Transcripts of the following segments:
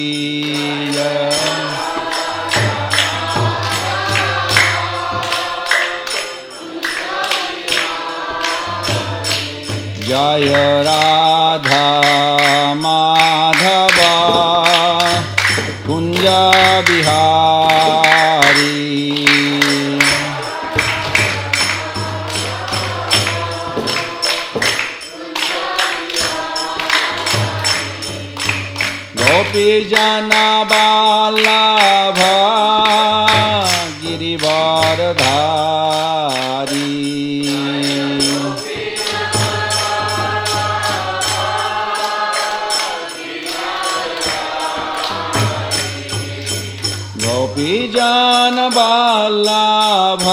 जय राधा माधव कुंज बिहारी। गोपी जना वल्लभ गिरिवरधारी। गोपी जन वल्लभ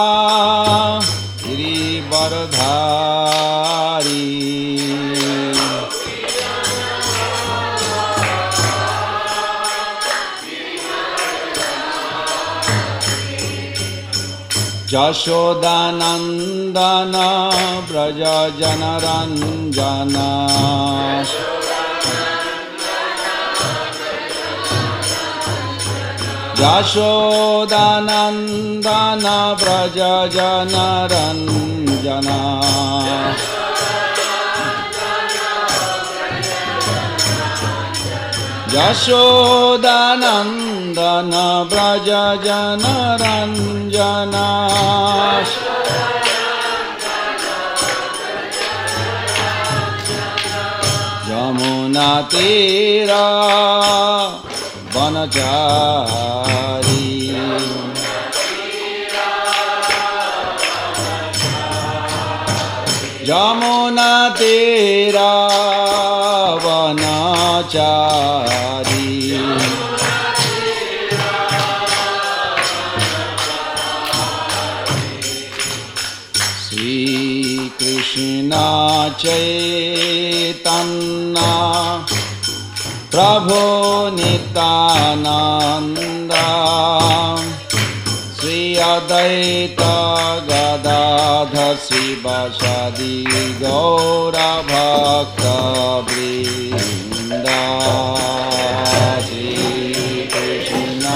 गिरिवरधारी। यशोदानंदन व्रज जनरंजन। यशोदानंदन व्रज जनरंजन। यशोदानंदन व्रज जनरंजन। यमुना तीरा वनचारी। यमुना तीरा वनचारी। श्री कृष्ण चैतन्य प्रभु नित्यानंद। श्री अद्वैत गदाधर शिवासादि गौर भक्त वृंद। श्री कृष्ण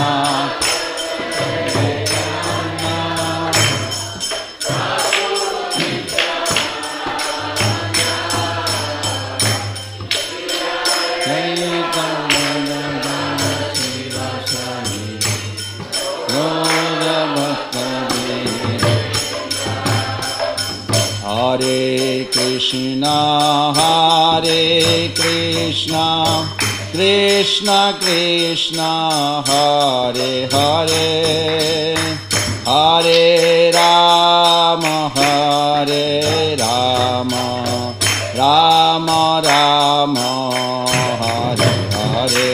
हरे कृष्णा कृष्ण कृष्ण हरे हरे। हरे राम राम राम हरे हरे।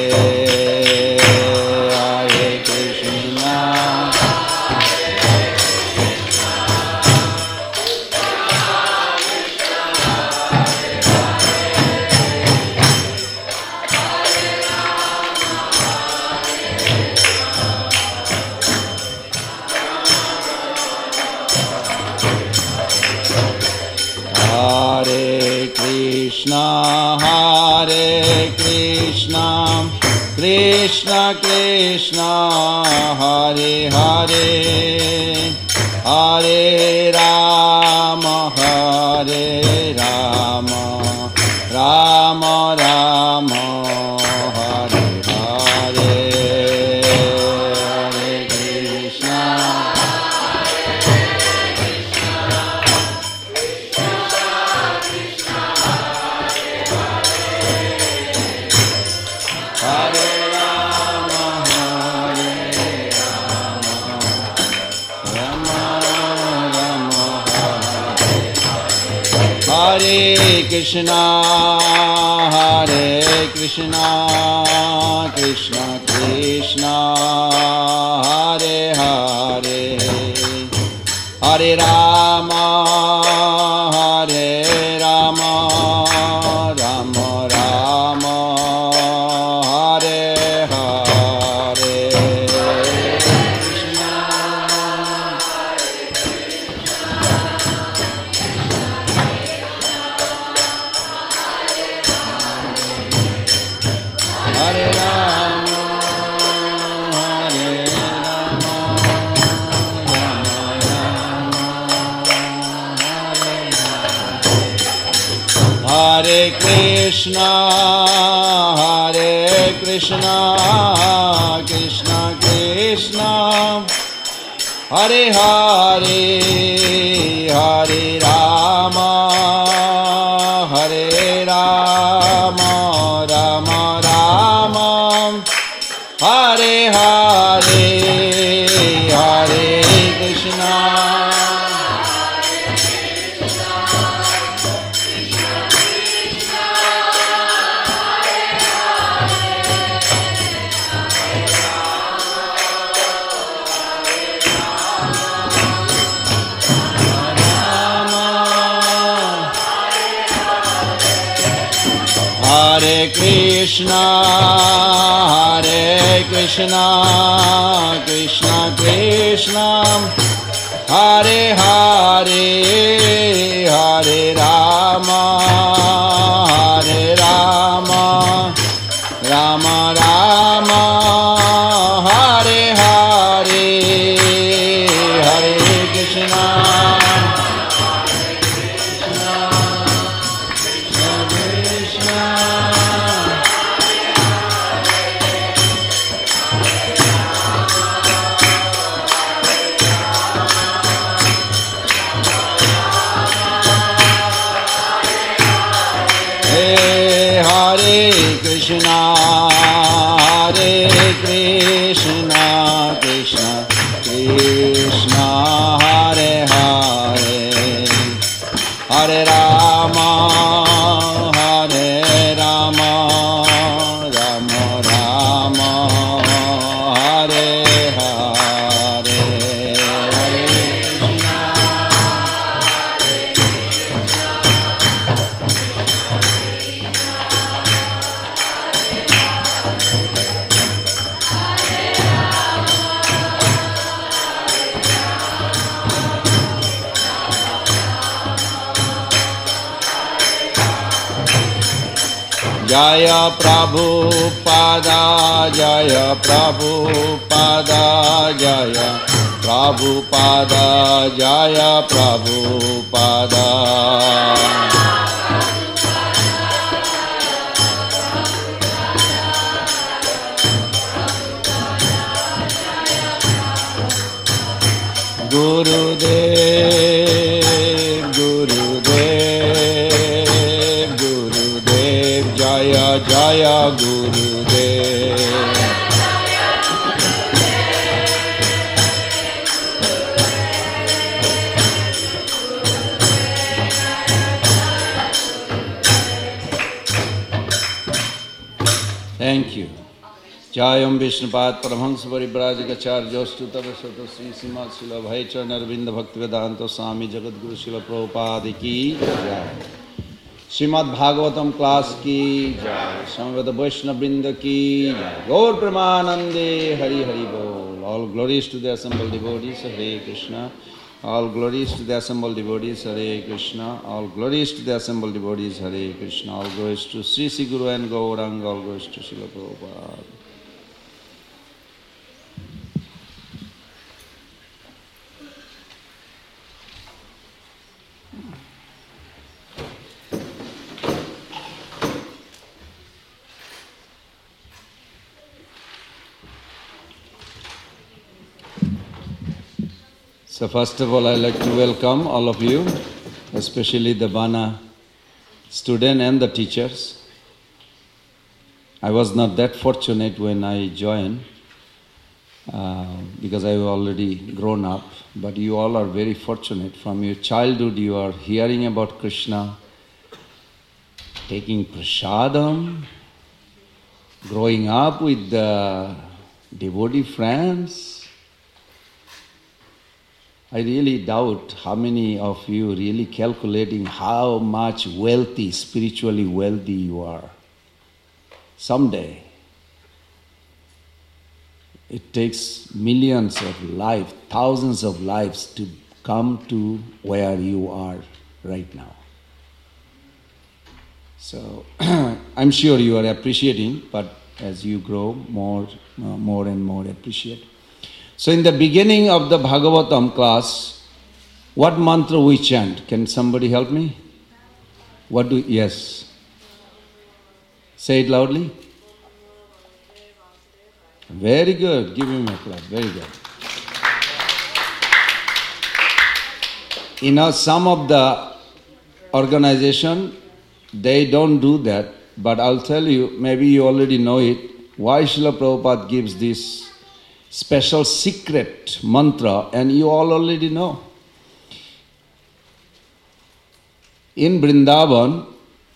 हरे कृष्णा कृष्ण कृष्ण हरे हरे। हरे राम राम राम हरे हरे। हरे कृष्ण हरे राम हरे कृष्णा कृष्ण कृष्ण हरे हरे। हरे Ram Ram Ram Hare Hare. Hare Rama Krishna, Hare Krishna, Krishna Krishna, Hare Hare, Hare Rama, Hare Rama, Rama Rama, Hare Hare, Hare Krishna. Hare Krishna, Hare Krishna, Krishna Krishna, Hare Hare, Hare Rama, Hare Rama, Rama Rama, Hare Hare, Hare Krishna. Krishna, Hare Krishna, Krishna Krishna, Hare Hare, Hare Rama, Hare Rama, Rama Rama, Hare Hare, Hare Jaya Prabhupada, Jaya Prabhupada, Jaya Prabhupada, Jaya Prabhupada. Gurudev, Gurudev, Gurudev, Jaya Jaya Gurudev. Thank you. Jayam Vishnupad Paramahansa Parivrajagacharyostu Tavasato Sri Srimad Srila Bhaicharan Arvinda Bhaktivedanta Swami Jagadguru Srila Prabhupada ki jai. Srimad Bhagavatam class ki jai. Samveda Vaishnava Vrinda ki jai. Gaur Pramanande Hari Hari Bol. All glories to the assembled devotees, Hare Krishna. All glories to the assembled devotees, Hare Krishna. All glories to the assembled devotees, Hare Krishna. All glories to Sri Sri Guru and Gauranga. All glories to Srila Prabhupada. So first of all, I'd like to welcome all of you, especially the Bana student and the teachers. I was not that fortunate when I joined because I was already grown up, but you all are very fortunate. From your childhood you are hearing about Krishna, taking prasadam, growing up with the devotee friends. I really doubt how many of you really calculating how much wealthy, spiritually wealthy you are. Someday, it takes millions of lives, thousands of lives to come to where you are right now. So, I'm sure you are appreciating, but as you grow, more and more appreciate. So in the beginning of the Bhagavatam class, what mantra we chant? Can somebody help me? Yes. Say it loudly. Very good. Give him a clap. Very good. Some of the organization, they don't do that. But I'll tell you, maybe you already know it, why Srila Prabhupada gives this special secret mantra, and you all already know. In Vrindavan,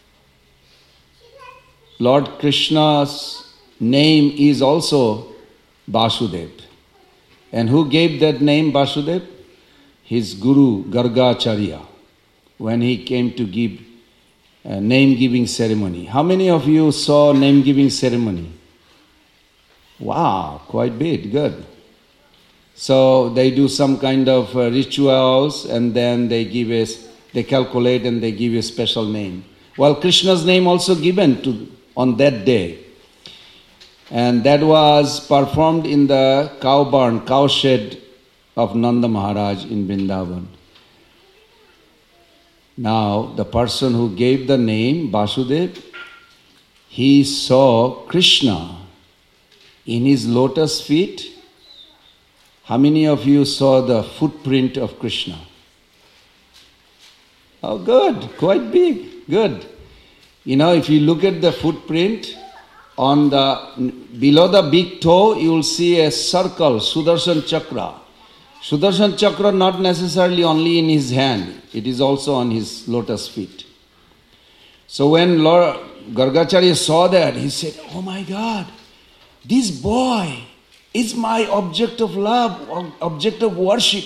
Lord Krishna's name is also Vasudev. And who gave that name Vasudev? His Guru Gargacharya, when he came to give a name-giving ceremony. How many of you saw name-giving ceremony? Wow, quite big, good. So they do some kind of rituals, and then they calculate and they give a special name. Well, Krishna's name also given on that day. And that was performed in the cow shed of Nanda Maharaj in Vrindavan. Now, the person who gave the name, Vasudev, he saw Krishna in his lotus feet. How many of you saw the footprint of Krishna? Oh, good, quite big, good. If you look at the footprint, below the big toe, you will see a circle, Sudarshan Chakra. Sudarshan Chakra not necessarily only in his hand, it is also on his lotus feet. So when Lord Gargacharya saw that, he said, oh my God, this boy is my object of love, object of worship.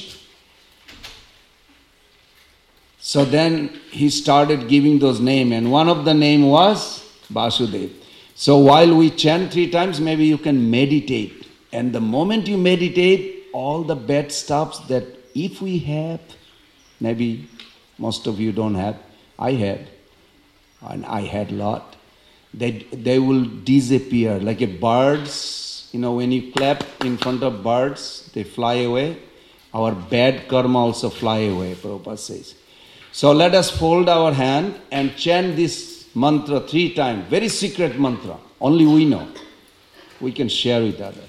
So then he started giving those names, and one of the name was Vasudev. So while we chant 3 times, maybe you can meditate. And the moment you meditate, all the bad stuff that if we have, maybe most of you don't have, I had, and I had a lot, they will disappear like a birds. When you clap in front of birds, they fly away. Our bad karma also fly away, Prabhupada says. So let us fold our hand and chant this mantra 3 times. Very secret mantra. Only we know. We can share with others.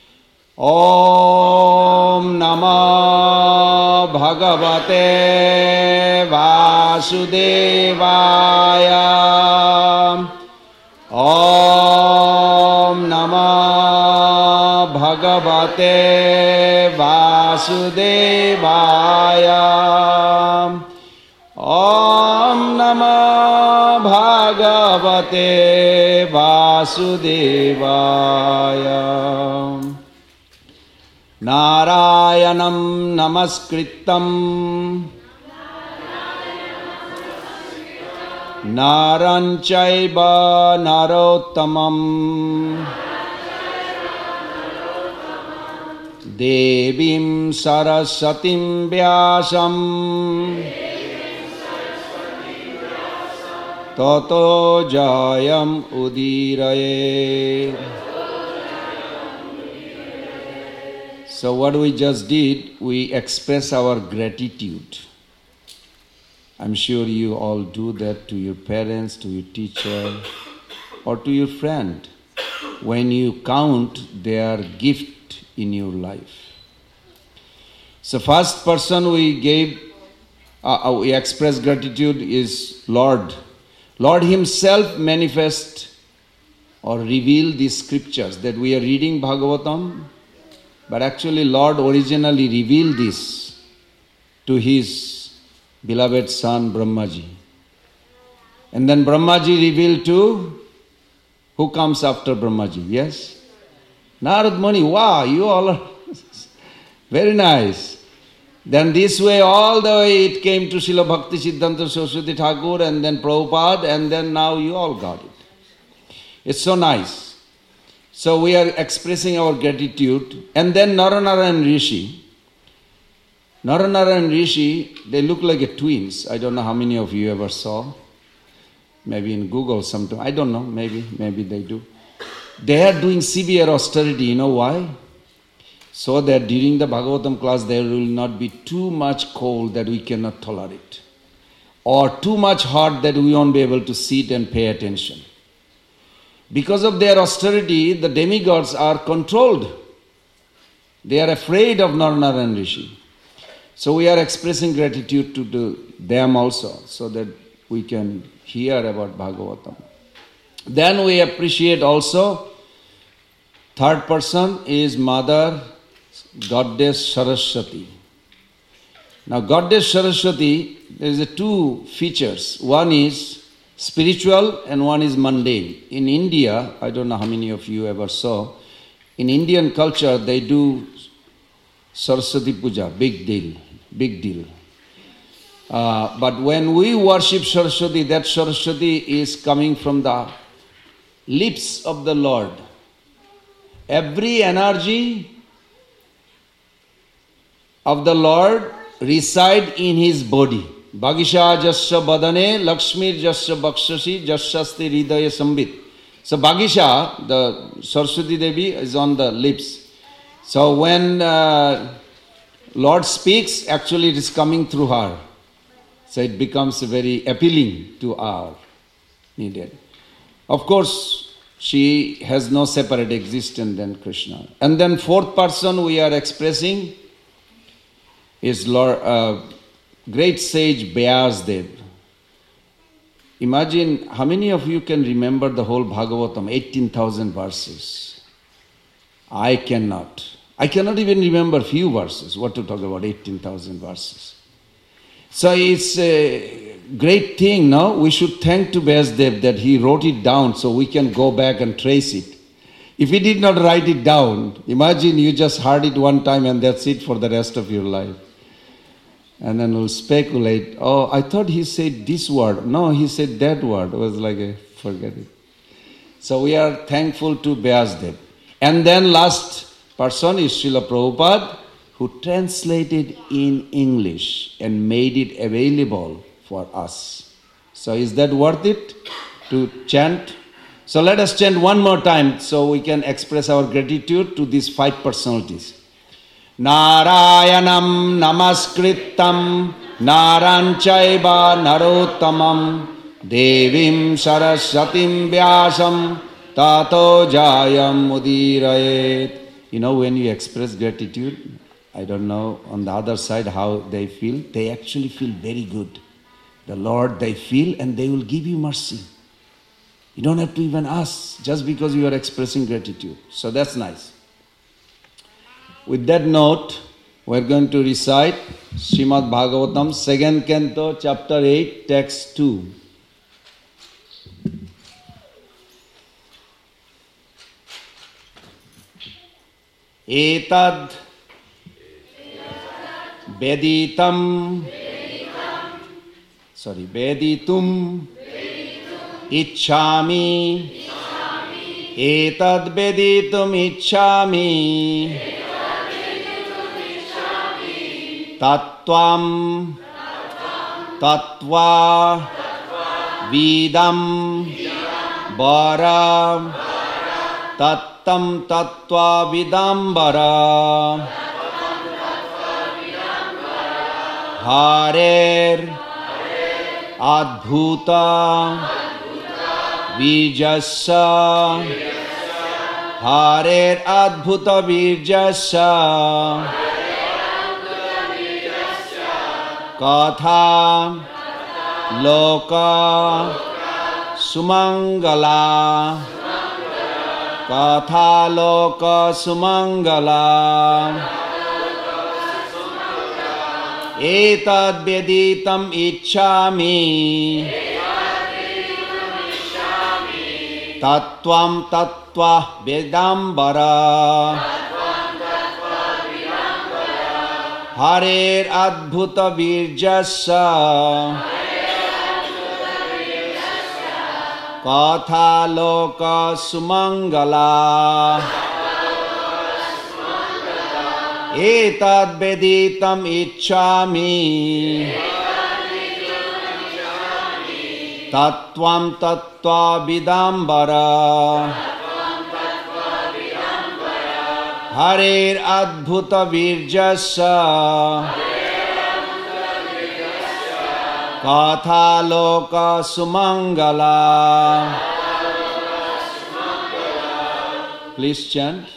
Om Namah Bhagavate Vasudevaya. Om Namah Bhagavate Vasudevaya. Om Namah Bhagavate Vasudevaya. Narayanam Namaskritam Naranchaiva Narottamam Devim Sarasatim Vyasam Tato Jayam Udiraye. So what we just did, we express our gratitude. I'm sure you all do that to your parents, to your teacher, or to your friend when you count their gift in your life. So first person we express gratitude is Lord. Lord himself manifest or reveal these scriptures that we are reading Bhagavatam. But actually Lord originally revealed this to his beloved son Brahmaji. And then Brahmaji revealed to who comes after Brahmaji? Yes? Narad Muni. Wow, you all are very nice. Then this way, all the way it came to Srila Bhakti Siddhanta Saraswati Thakur and then Prabhupada, and then now you all got it. It's so nice. So we are expressing our gratitude. And then Naranarayan Rishi. Naranarayan Rishi, they look like twins. I don't know how many of you ever saw. Maybe in Google sometime. I don't know, maybe they do. They are doing severe austerity. You know why? So that during the Bhagavatam class there will not be too much cold that we cannot tolerate. Or too much hot that we won't be able to sit and pay attention. Because of their austerity, the demigods are controlled. They are afraid of Narayan Rishi. So we are expressing gratitude to them also, so that we can hear about Bhagavatam. Then we appreciate also, third person is Mother Goddess Saraswati. Now Goddess Saraswati, there is two features. One is spiritual and one is mundane. In India, I don't know how many of you ever saw, in Indian culture they do Saraswati Puja, big deal. But when we worship Saraswati, that Saraswati is coming from the lips of the Lord. Every energy of the Lord reside in his body. Bhagisha jasya badane lakshmir jasya bhakshasi jasyasti hridaya sambit. So Bhagisha, the Saraswati Devi, is on the lips. So when Lord speaks, actually it is coming through her. So it becomes very appealing to our needed. Of course, she has no separate existence than Krishna. And then fourth person we are expressing is Lord, great sage Vyasdev. Imagine how many of you can remember the whole Bhagavatam, 18,000 verses. I cannot even remember few verses, what to talk about 18,000 verses. So it's a great thing, no? We should thank to Vyasdev that he wrote it down so we can go back and trace it. If he did not write it down, imagine you just heard it one time and that's it for the rest of your life. And then we'll speculate, oh, I thought he said this word. No, he said that word. It was like, forget it. So we are thankful to Vyasdev. And then last person is Srila Prabhupada, who translated in English and made it available for us. So is that worth it to chant? So let us chant one more time so we can express our gratitude to these five personalities. Narayanam namaskritam naranchaiva narottamam devim saraswatim vyasam tato jayam udirayet. You know, when you express gratitude, I don't know on the other side how they feel. They actually feel very good. The Lord they feel and they will give you mercy. You don't have to even ask just because you are expressing gratitude. So that's nice. With that note, we're going to recite Srimad Bhagavatam, 2nd Canto, Chapter 8, Text 2. Etad Veditum Ichchami Etad Veditum Ichchami Tattvam Tattva Vidam Bara Tattam Tattva Vidambara Harer Adbhuta Virjasa Harer Adbhuta Virjasa Katha Loka Sumangala Katha Loka Sumangala Etad Veditam Ichchami Tattvam Tattva Vedambara Harer Adbhuta Virjasa Katha Loka Sumangala Etad Veditam Ichchami Tattvam Tattva Vidambara Harer Adbhuta Virjasa Katha Loka Sumangala Please chant.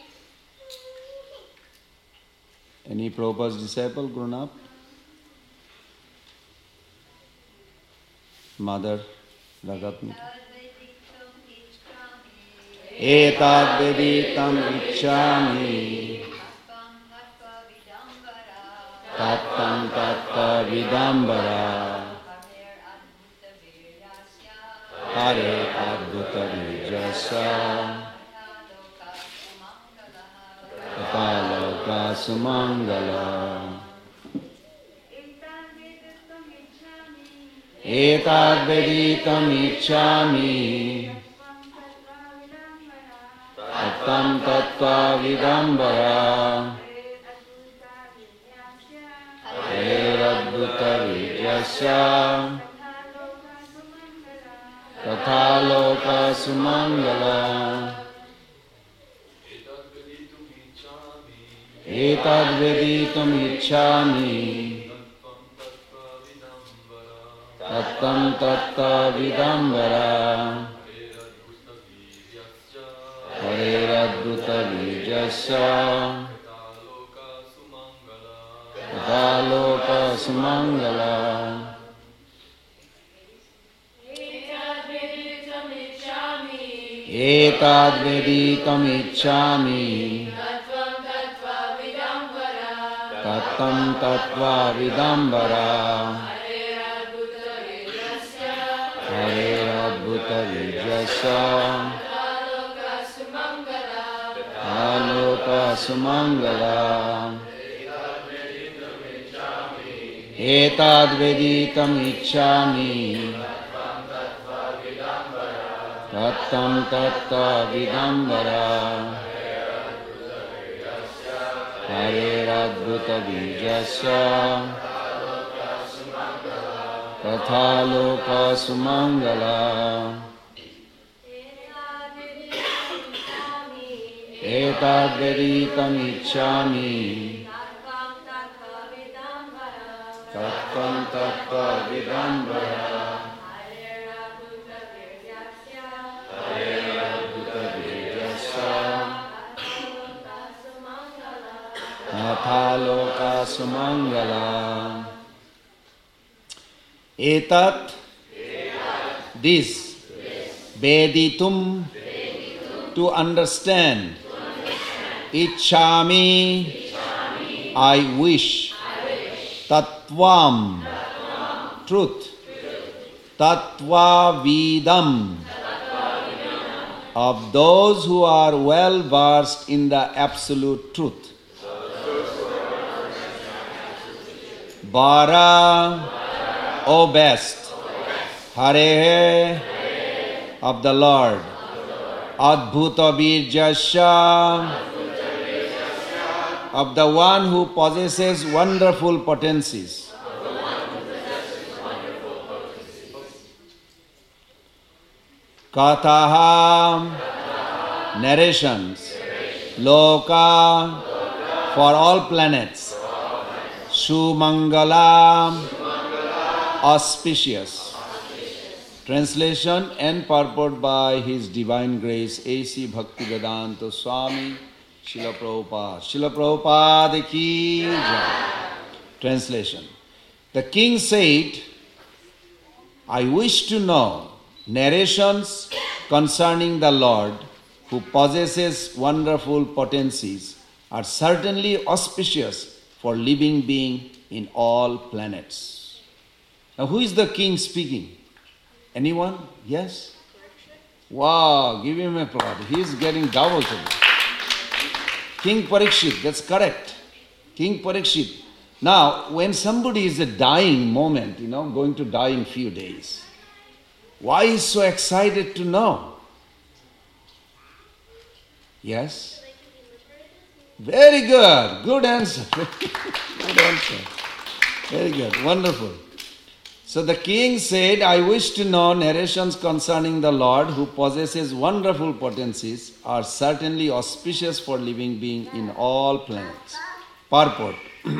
Any Prabhupada's disciple grown up? Mother Ragatmika. Etad veditam ichchami tattam tatta vidambara hare adbhuta vijasya Kataloka sumangala Etad veditam ichchami Tattam tattva vidambara Adbhuta vijasya Kataloka sumangala Etad veditum ichchami Tattam tatta vidambara Hareradbhuta vijasya Kataloka sumangala Etad veditum ichchami Tattam tattva vidambara Hareradbhuta vijasya Kataloka sumangala Etad veditam ichchami Tattam tatta vidambara Hareradbhuta vijasya Kataloka sumangala Etad veditam ichchami Tattam tatta vidambara Hareradbhuta vijasya Kataloka sumangala Etat, this, veditum, to understand, ichchami, I wish, tattvam, truth, tattva vidam, of those who are well versed in the absolute truth. Bara, O best, Hare, of the Lord, Adbhuta Virjasya, of the one who possesses wonderful potencies. Katha, narrations, Loka, for all planets, Sumangala, auspicious. Translation and purport by His Divine Grace A.C. Bhaktivedanta Swami Srila Prabhupada. Srila Prabhupada ki jai. Translation. The king said, I wish to know narrations concerning the Lord who possesses wonderful potencies are certainly auspicious for living being in all planets. Now, who is the king speaking? Anyone? Yes? Wow, give him applause. He is getting double today. King Parikshit, that's correct. King Parikshit. Now, when somebody is a dying moment, going to die in few days, why is so excited to know? Yes? Very good. Good answer. Good answer. Very good. Wonderful. So the king said, I wish to know narrations concerning the Lord who possesses wonderful potencies are certainly auspicious for living being in all planets. Purport.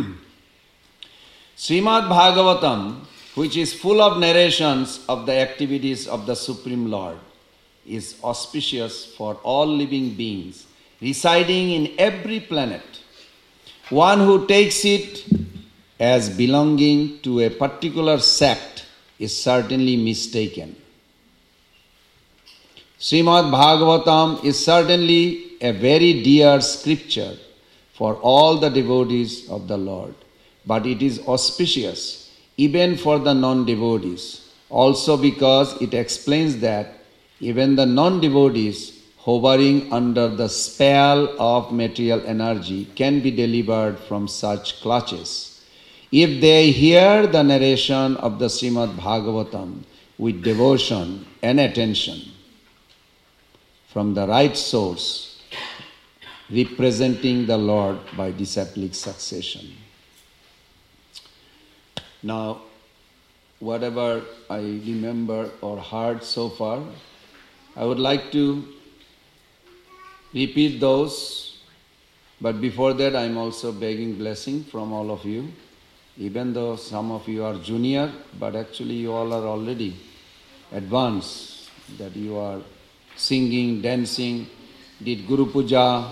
Srimad Bhagavatam, which is full of narrations of the activities of the Supreme Lord, is auspicious for all living beings residing in every planet. One who takes it as belonging to a particular sect is certainly mistaken. Srimad Bhagavatam is certainly a very dear scripture for all the devotees of the Lord, but it is auspicious even for the non-devotees, also because it explains that even the non-devotees hovering under the spell of material energy can be delivered from such clutches if they hear the narration of the Srimad Bhagavatam with devotion and attention from the right source, representing the Lord by disciplic succession. Now, whatever I remember or heard so far, I would like to repeat those, but before that I am also begging blessing from all of you, even though some of you are junior, but actually you all are already advanced, that you are singing, dancing, did Guru Puja,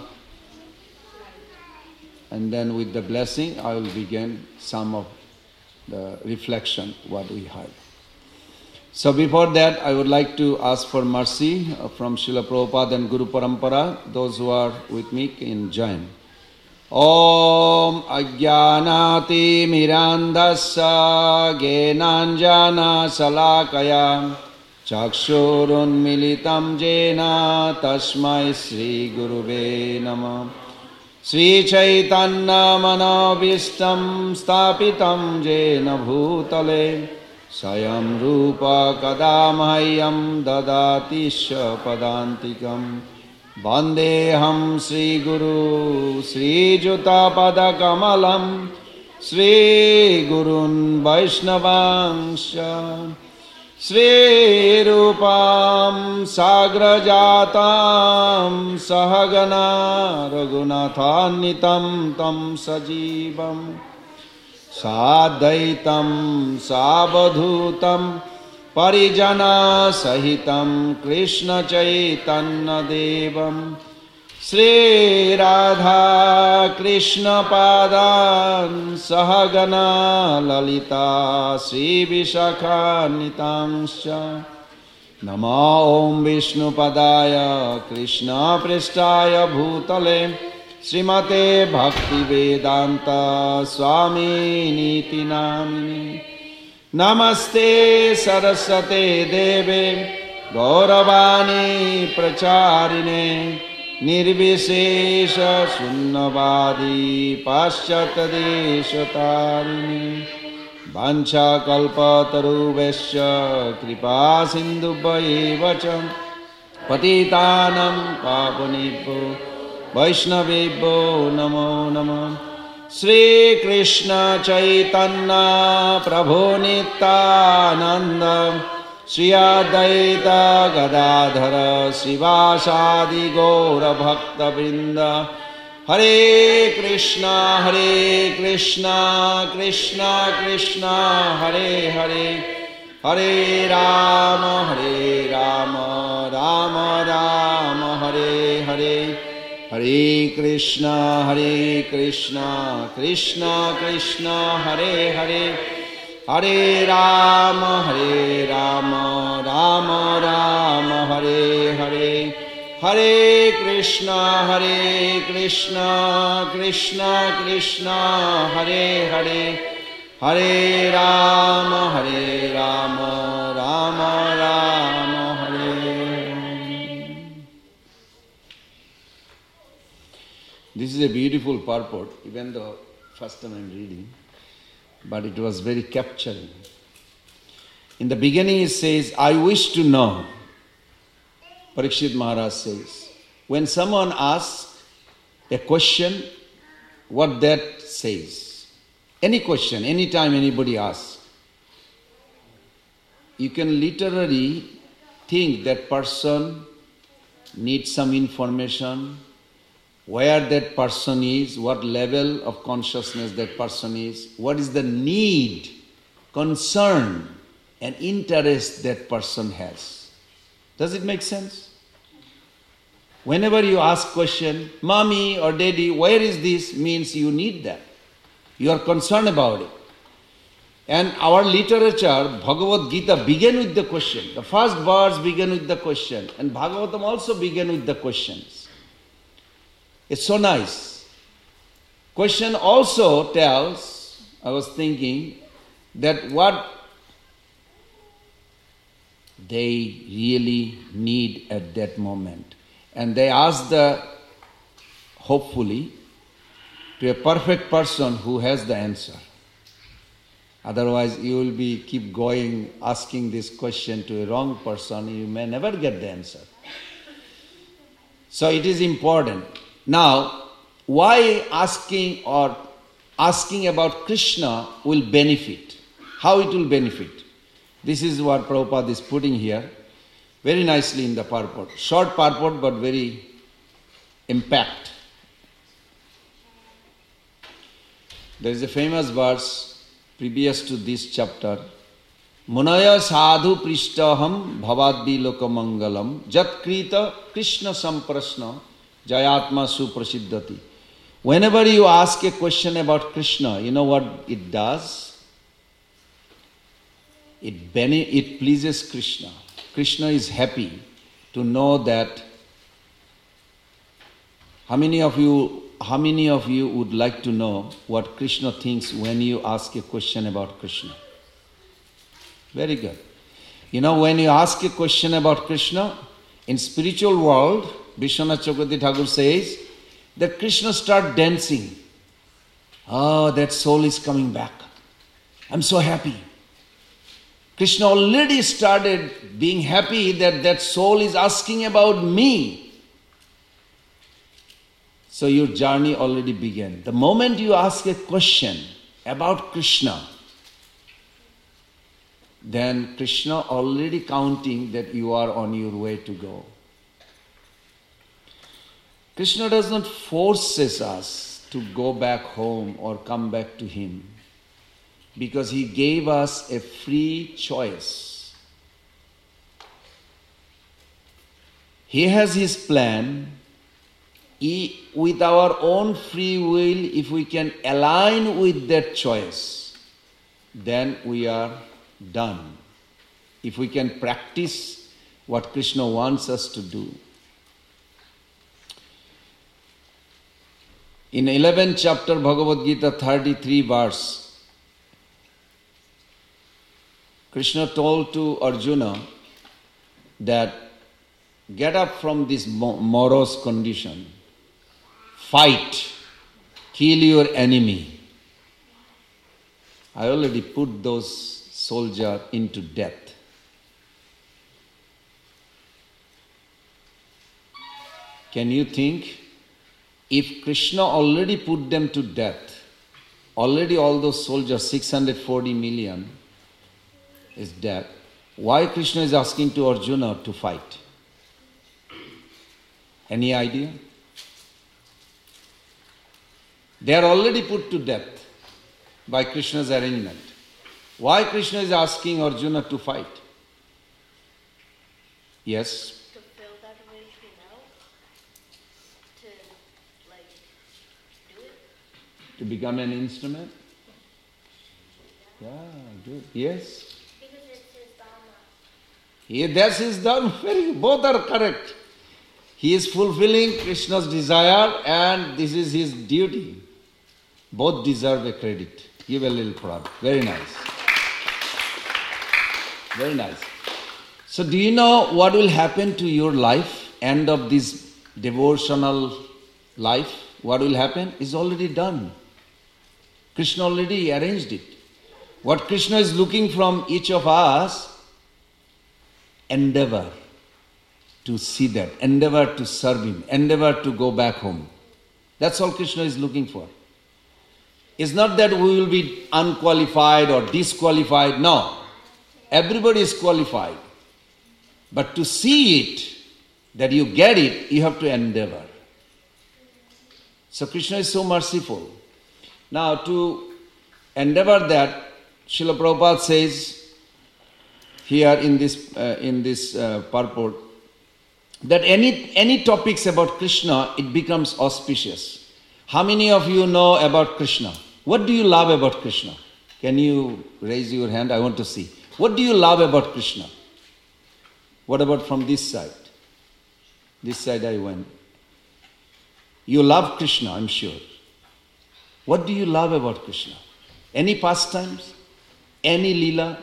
and then with the blessing I will begin some of the reflection what we heard. So before that I would like to ask for mercy from Srila Prabhupada and Guru Parampara. Those who are with me can join. Om Ajnanati Mirandasya Genanjana Salakaya Chakshurun Militam Jena Tasmai Sri Guruve Namah. Sri Chaitanya Manobishtam Stapitam Jena Bhutale Sayam Rupa Kadamahyam Dadatisha Padantikam Vandeham Sri Guru Sri Juta Padakamalam Sri Gurun Vaishnavangsha Sri Rupam Sagrajatam Sahagana Raghunathannitam Tam Sajivam Sadaitam Sabadhutam Parijana Sahitam Krishna Chaitanya Devam Sri Radha Krishna Padan Sahagana Lalita Sri Vishakha Nitangsha Nama Om Vishnu Padaya Krishna Pristaya Bhutale Srimate Bhakti Vedanta Swami Niti Namini Namaste Saraswate Deve Gauravani Pracharine Nirvishesha Sunnavadi Paschata Deshotarini Vancha Kalpataruvesya Kripa Sindhubhayevacham Patitanam Pavanibho Vaishnavibho Namo Namo Sri Krishna Chaitanya Prabhu Nityananda Sri Advaita Gadadhara Srivasadi Gaura Bhakta Vrinda Hare Krishna Krishna Krishna Hare Hare Hare Rama Rama Rama Hare Hare Hare Krishna Krishna Krishna Hare Hare Hare Rama Rama Hare Hare Hare Krishna Krishna Krishna Hare Hare Hare Rama Rama Hare. This is a beautiful purport, even though first time I am reading, but it was very capturing. In the beginning it says, I wish to know. Parikshit Maharaj says, when someone asks a question, what that says. Any question, anytime anybody asks, you can literally think that person needs some information, where that person is, what level of consciousness that person is, what is the need, concern and interest that person has. Does it make sense? Whenever you ask question, mommy or daddy, where is this? Means you need that. You are concerned about it. And our literature, Bhagavad Gita, began with the question. The first verse began with the question. And Bhagavatam also began with the questions. It's so nice. Question also tells, I was thinking, that what they really need at that moment. And they ask hopefully, to a perfect person who has the answer. Otherwise, you will keep going, asking this question to a wrong person, you may never get the answer. So it is important. Now, why asking about Krishna will benefit? How it will benefit? This is what Prabhupada is putting here, very nicely in the purport. Short purport, but very impact. There is a famous verse previous to this chapter. Munaya sadhu prishtaham bhavadvi lokamangalam jatkrita Krishna samprasna jayatma suprasiddhati. Whenever you ask a question about Krishna, you know what it does? It pleases Krishna. Krishna is happy to know that. How many of you would like to know what Krishna thinks when you ask a question about Krishna? Very good. You know, when you ask a question about Krishna, in spiritual world, Vishwanath Chakravarti Thakur says that Krishna starts dancing. Oh, that soul is coming back. I'm so happy. Krishna already started being happy that soul is asking about me. So your journey already began. The moment you ask a question about Krishna, then Krishna already counting that you are on your way to go. Krishna does not force us to go back home or come back to Him, because He gave us a free choice. He has His plan. With our own free will, if we can align with that choice, then we are done. If we can practice what Krishna wants us to do. In 11th chapter Bhagavad Gita, 33 verse, Krishna told to Arjuna that get up from this morose condition. Fight, kill your enemy. I already put those soldiers into death. Can you think, if Krishna already put them to death, already all those soldiers, 640 million, is dead, why Krishna is asking to Arjuna to fight? Any idea? They are already put to death by Krishna's arrangement. Why Krishna is asking Arjuna to fight? Yes? To fill that arrangement out? To, do it? To become an instrument? Yeah, good. Yes? Because it's his dharma. Yeah, that's his dharma. Very good. Both are correct. He is fulfilling Krishna's desire and this is his duty. Both deserve a credit. Give a little prod. Very nice. Very nice. So do you know what will happen to your life, end of this devotional life? What will happen is already done. Krishna already arranged it. What Krishna is looking from each of us, endeavor to see that, endeavor to serve Him, endeavor to go back home. That's all Krishna is looking for. It's not that we will be unqualified or disqualified. No. Everybody is qualified. But to see it, that you get it, you have to endeavor. So Krishna is so merciful. Now to endeavor that, Srila Prabhupada says here in this purport, that any topics about Krishna, it becomes auspicious. How many of you know about Krishna? What do you love about Krishna? Can you raise your hand? I want to see. What do you love about Krishna? What about from this side? This side I went. You love Krishna, I'm sure. What do you love about Krishna? Any pastimes? Any lila?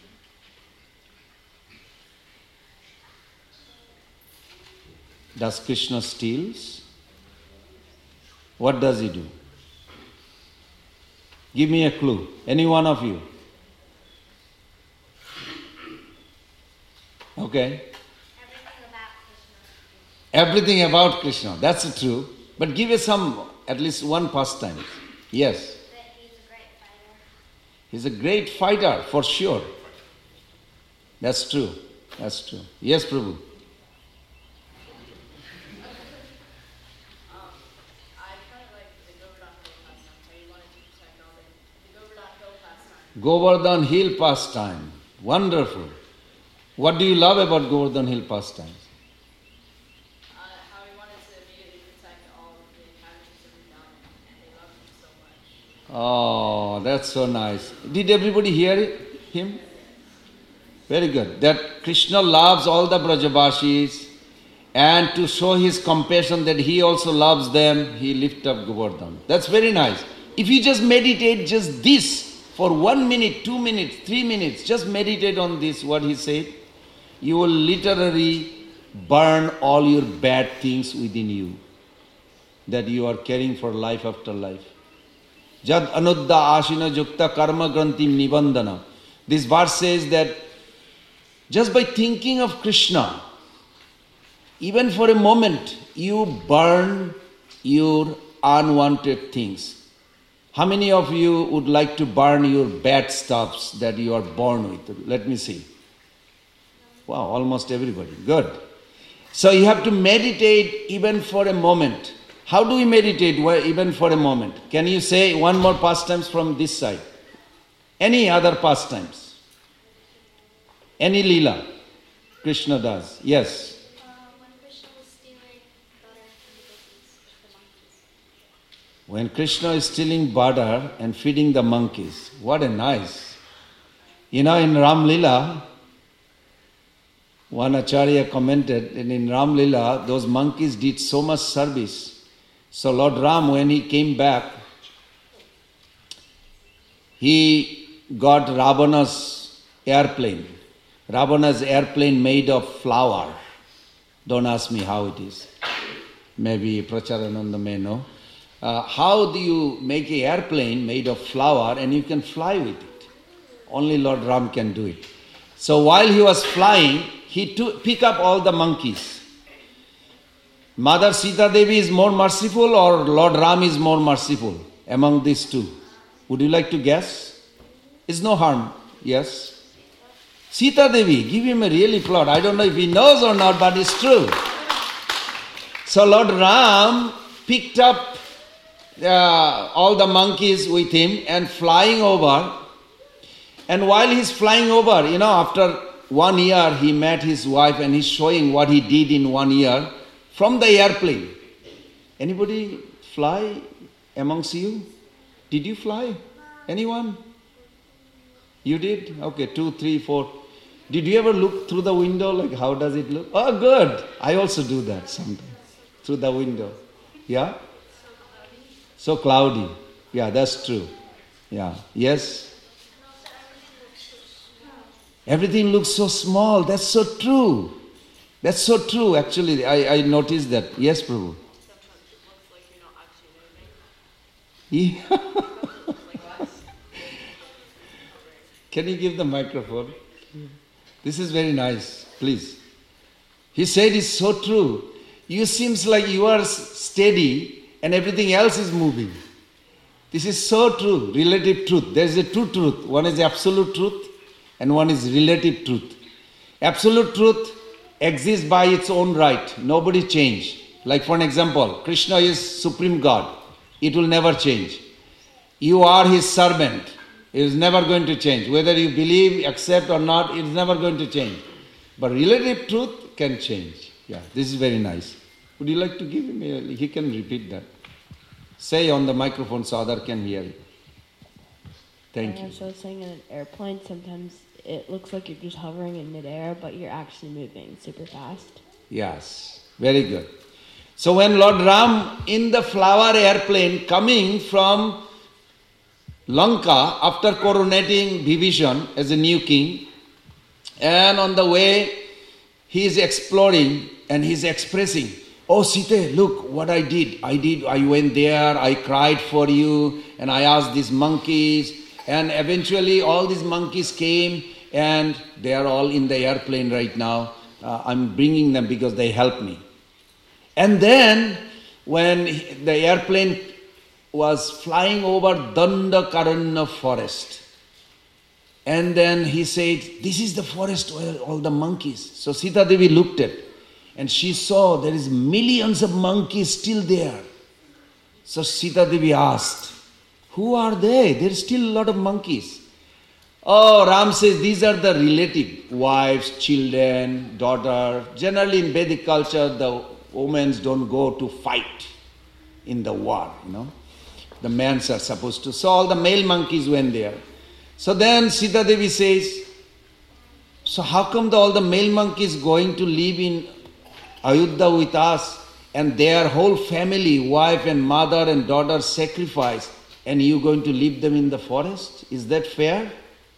Does Krishna steals? What does he do? Give me a clue. Any one of you? Okay. Everything about Krishna. That's true. But give us some, at least one pastime. Yes. That he's a great fighter. He's a great fighter, for sure. That's true. That's true. Yes, Prabhu. I kind of like the Govardhan Hill pastime. How you wanted to protect all the Govardhan Hill pastime. Govardhan Hill pastime. Wonderful. What do you love about Govardhan Hill pastimes? How he wanted to immediately protect all of the inhabitants of Vrindavan, and they loved him so much. Oh, that's so nice. Did everybody hear him? Very good. That Krishna loves all the Brajabashis, and to show his compassion that he also loves them, he lifts up Govardhan. That's very nice. If you just meditate just this for 1 minute, 2 minutes, 3 minutes, just meditate on this, what he said, you will literally burn all your bad things within you that you are carrying for life after life. Jad anudda ashina jukta karma grantim nibandana. This verse says that just by thinking of Krishna, even for a moment, you burn your unwanted things. How many of you would like to burn your bad stuffs that you are born with? Let me see. Wow, almost everybody. Good. So you have to meditate even for a moment. How do we meditate even for a moment? Can you say one more pastimes from this side? Any other pastimes? Any lila Krishna does? Yes. When Krishna was stealing butter from the monkeys. When Krishna is stealing butter and feeding the monkeys. What a nice. You know, in Ram Lila, one Acharya commented, and in Ram Lila, those monkeys did so much service. So Lord Ram, when he came back, he got Ravana's airplane. Ravana's airplane made of flour. Don't ask me how it is. Maybe Pracharananda may know. How do you make an airplane made of flour and you can fly with it? Only Lord Ram can do it. So while he was flying, he picked up all the monkeys. Mother Sita Devi is more merciful or Lord Ram is more merciful among these two? Would you like to guess? It's no harm. Yes? Sita Devi, give him a really plot. I don't know if he knows or not, but it's true. So Lord Ram picked up all the monkeys with him and flying over. And while he's flying over, after 1 year, he met his wife and he's showing what he did in 1 year from the airplane. Anybody fly amongst you? Did you fly? Anyone? You did? Okay, 2, 3, 4. Did you ever look through the window? Like, how does it look? Oh, good. I also do that sometimes. Through the window. Yeah? So cloudy. Yeah, that's true. Yeah. Yes? Everything looks so small. That's so true. That's so true, actually. I noticed that. Yes, Prabhu. Sometimes it looks like you're not actually moving. Yeah. Can you give the microphone? This is very nice. Please. He said it's so true. You seems like you are steady and everything else is moving. This is so true. Relative truth. There is a two truth. One is absolute truth and one is relative truth. Absolute truth exists by its own right. Nobody change. Like for an example, Krishna is Supreme God. It will never change. You are His servant. It is never going to change. Whether you believe, accept or not, it is never going to change. But relative truth can change. Yeah, this is very nice. Would you like to give him he can repeat that. Say on the microphone so other can hear it. Thank you. So I was saying in an airplane, sometimes it looks like you're just hovering in midair, but you're actually moving super fast. Yes, very good. So when Lord Ram in the flower airplane coming from Lanka after coronating Vibhishan as a new king, and on the way he is exploring and he is expressing, "Oh Sita, look what I did. I went there, I cried for you, and I asked these monkeys, and eventually all these monkeys came and they are all in the airplane right now. I'm bringing them because they helped me." And then when the airplane was flying over Dandakaranya forest, and then he said, "This is the forest where all the monkeys." So Sita Devi looked at, and she saw there is millions of monkeys still there. So Sita Devi asked, "Who are they? There is still a lot of monkeys." Oh, Ram says these are the relative, wives, children, daughter. Generally in Vedic culture, the women don't go to fight in the war, The men are supposed to. So all the male monkeys went there. So then Sita Devi says, "So how come all the male monkeys going to live in Ayodhya with us, and their whole family, wife and mother and daughter sacrifice, and you going to leave them in the forest? Is that fair?"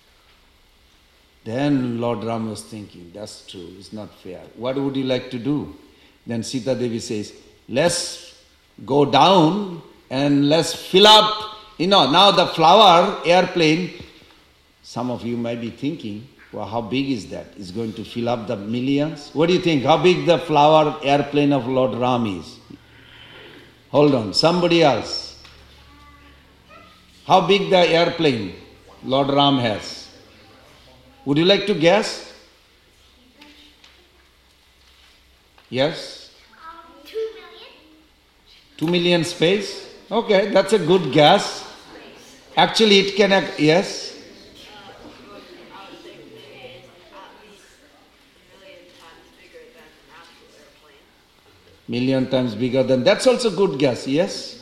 Then Lord Ram was thinking, that's true, it's not fair. What would you like to do? Then Sita Devi says, let's go down and let's fill up, now the flower airplane, some of you might be thinking, well, how big is that? It's going to fill up the millions? What do you think? How big the flower airplane of Lord Ram is? Hold on, somebody else. How big the airplane Lord Ram has? Would you like to guess? Yes? 2 million? 2 million space? Okay, that's a good guess. Actually, it can, yes? I would think maybe it's at least a million times bigger than an actual airplane. Million times bigger than, that's also a good guess, yes?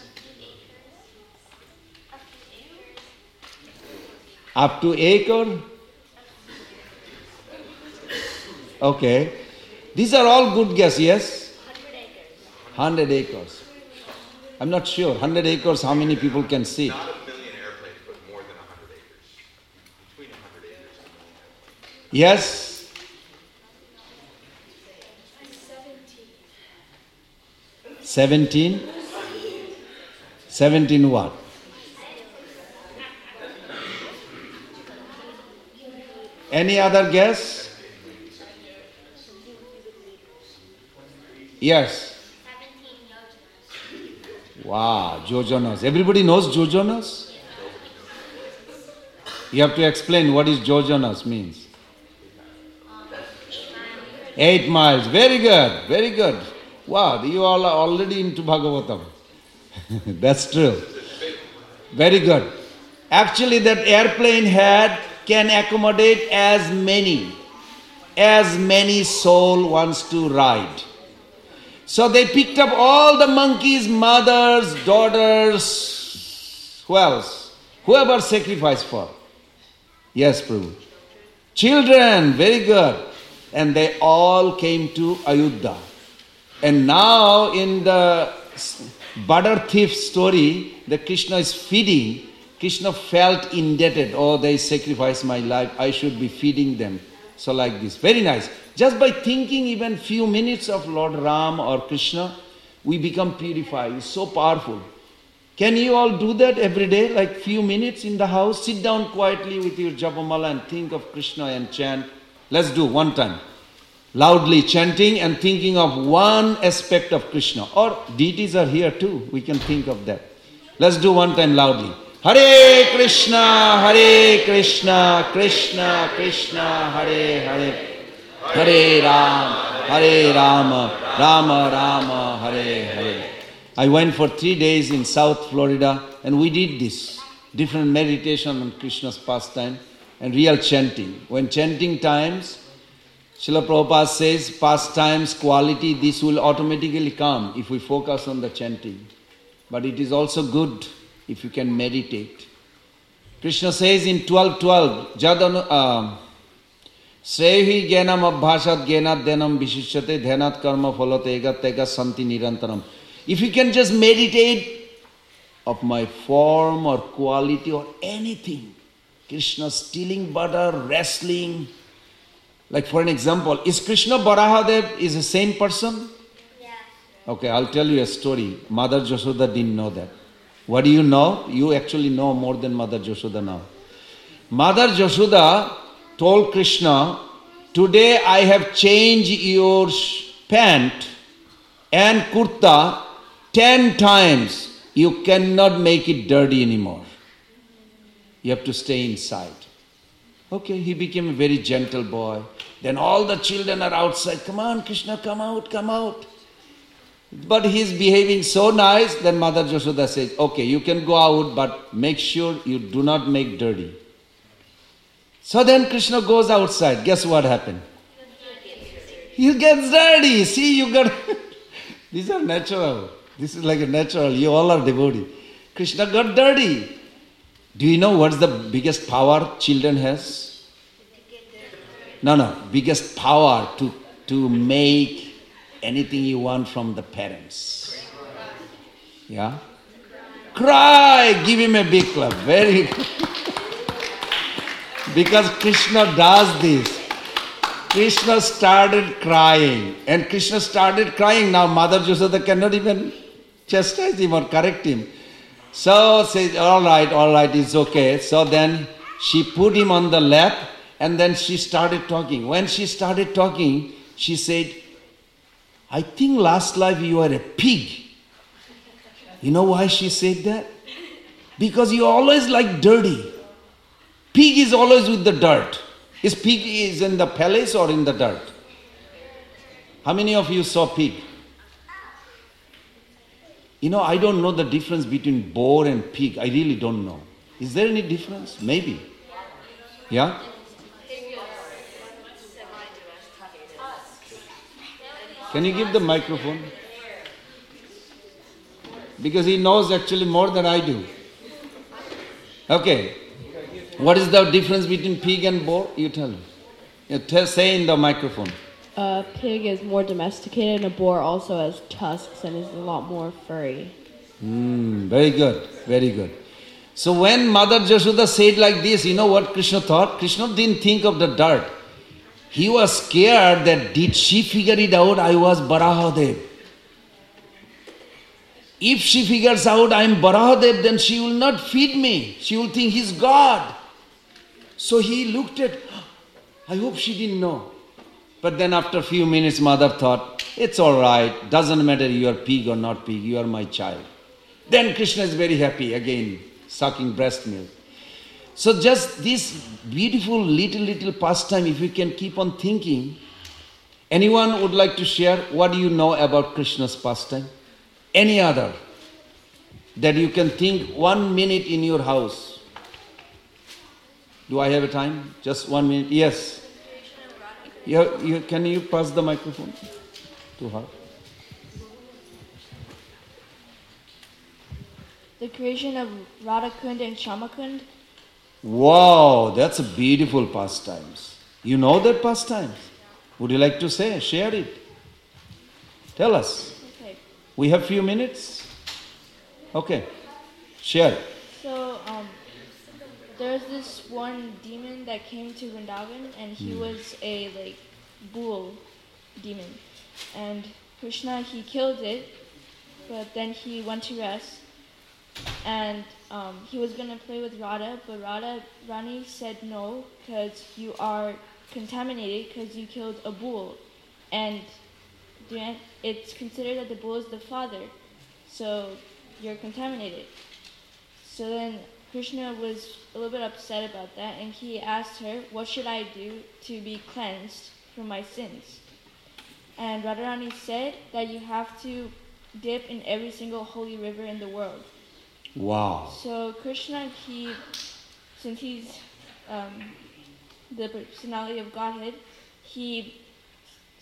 Up to acre? Okay. These are all good guess, yes? 100 acres. 100 acres. I'm not sure. 100 acres, how many people can sit? Not a million airplanes, but more than 100 acres. Between 100 acres and a million airplanes. Yes? 17? 17 what? Any other guess? Yes. 17 yojanas. Wow, Jojanas. Everybody knows Jojanas? You have to explain what is Jojanas means. 8 miles. Very good, very good. Wow, you all are already into Bhagavatam. That's true. Very good. Actually, that airplane can accommodate as many soul wants to ride. So they picked up all the monkeys, mothers, daughters, who else? Whoever sacrificed for. Yes, Prabhu. Children, very good. And they all came to Ayodhya. And now in the butter thief story, that Krishna is feeding, Krishna felt indebted. Oh, they sacrificed my life, I should be feeding them. So like this, very nice. Just by thinking even few minutes of Lord Ram or Krishna, we become purified. It's so powerful. Can you all do that every day, like few minutes in the house? Sit down quietly with your Japamala and think of Krishna and chant. Let's do one time. Loudly chanting and thinking of one aspect of Krishna. Or deities are here too, we can think of that. Let's do one time loudly. Hare Krishna, Krishna Krishna, Hare Hare. Hare Rama, Rama Rama, Hare Hare. I went for 3 days in South Florida and we did this. Different meditation on Krishna's pastime and real chanting. When chanting times, Srila Prabhupada says, pastimes, quality, this will automatically come if we focus on the chanting. But it is also good if you can meditate. Krishna says in 12:12, Srehi gyanam abhasat gyanat dhanam vishishyate dhanat karma phalate egat tega santi nirantaram. If you can just meditate of my form or quality or anything, Krishna stealing butter, wrestling. Like for an example, is Krishna Varahadev is a same person? Yeah. Okay, I'll tell you a story. Mother Jashoda didn't know that. What do you know? You actually know more than Mother Jashoda now. Mother Jashoda told Krishna, today I have changed your pant and kurta 10 times. You cannot make it dirty anymore. You have to stay inside. Okay, he became a very gentle boy. Then all the children are outside. Come on, Krishna, come out, come out. But he's behaving so nice, then Mother Jashoda says, okay, you can go out, but make sure you do not make dirty. So then Krishna goes outside. Guess what happened? He gets dirty. See, you got... These are natural. This is like a natural. You all are devotee. Krishna got dirty. Do you know what's the biggest power children has? No. Biggest power to make anything you want from the parents. Yeah? Cry! Give him a big clap. Very good. Because Krishna does this. Krishna started crying. And Krishna started crying. Now Mother Jashoda cannot even chastise him or correct him. So says, all right, it's okay. So then she put him on the lap and then she started talking. When she started talking, she said, I think last life you were a pig. You know why she said that? Because you always like dirty. Pig is always with the dirt. Is pig is in the palace or in the dirt? How many of you saw pig? You know, I don't know the difference between boar and pig. I really don't know. Is there any difference? Maybe. Yeah? Can you give the microphone? Because he knows actually more than I do. Okay. What is the difference between pig and boar? You tell me. Say in the microphone. A pig is more domesticated, and a boar also has tusks and is a lot more furry. Very good, very good. So when Mother Jashoda said like this, you know what Krishna thought? Krishna didn't think of the dirt. He was scared that did she figure it out, I was Varahadev. If she figures out I am Varahadev, then she will not feed me. She will think he's God. So he looked at, I hope she didn't know. But then after a few minutes, Mother thought, it's all right, doesn't matter you are pig or not pig, you are my child. Then Krishna is very happy, again, sucking breast milk. So just this beautiful little pastime, if you can keep on thinking. Anyone would like to share what do you know about Krishna's pastime? Any other? That you can think 1 minute in your house. Do I have a time? Just 1 minute? Yes. Can you pass the microphone to her? The creation of Radhakund and Shamakund. Wow, that's a beautiful pastimes. You know that pastimes? Would you like to share it? Tell us. Okay. We have few minutes. Okay, share. So, there's this one demon that came to Vrindavan, and he was a bull demon. And Krishna, he killed it, but then he went to rest. And he was going to play with Radha, but Rani said no, because you are contaminated because you killed a bull. And it's considered that the bull is the father, so you're contaminated. So then Krishna was a little bit upset about that, and he asked her, what should I do to be cleansed from my sins? And Radharani said that you have to dip in every single holy river in the world. Wow. So Krishna, since he's the personality of Godhead, he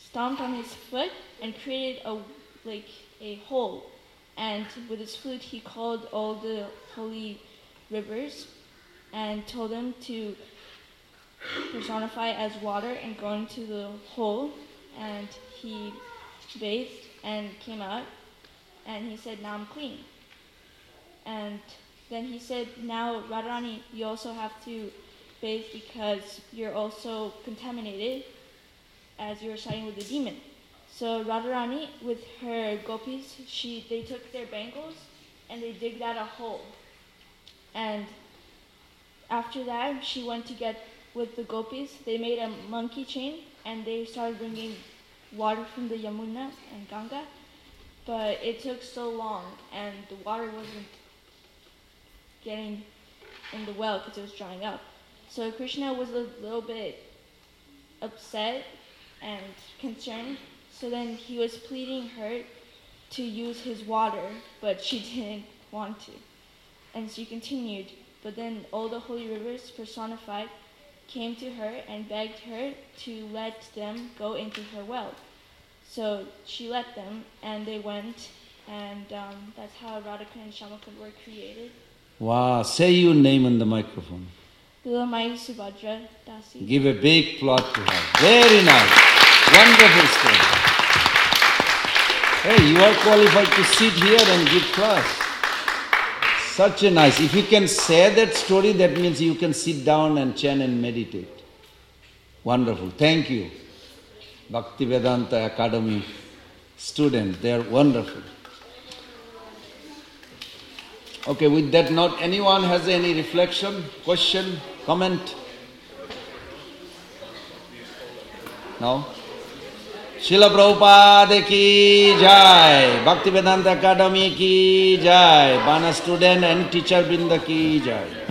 stomped on his foot and created a hole. And with his flute, he called all the holy rivers and told them to personify as water and go into the hole. And he bathed and came out, and he said, "Now I'm clean." And then he said, "Now, Radharani, you also have to bathe because you're also contaminated as you're siding with the demon." So Radharani, with her gopis, they took their bangles and they digged out a hole. And after that, she went to get with the gopis. They made a monkey chain and they started bringing water from the Yamuna and Ganga. But it took so long and the water wasn't getting in the well because it was drying up. So Krishna was a little bit upset and concerned. So then he was pleading her to use his water, but she didn't want to. And she continued. But then all the holy rivers personified came to her and begged her to let them go into her well. So she let them, and they went, and that's how Radhika and Shamakund were created. Wow, say your name on the microphone. Lilamai Subhadra Dasi. Give a big plot to her. Very nice. Wonderful story. Hey, you are qualified to sit here and give class. Such a nice. If you can say that story, that means you can sit down and chant and meditate. Wonderful. Thank you. Bhaktivedanta Academy students, they are wonderful. Okay, with that note, anyone has any reflection, question, comment? No? Srila Prabhupada ki jai, Bhaktivedanta Academy ki jai, Bana student and teacher Brinda ki jai.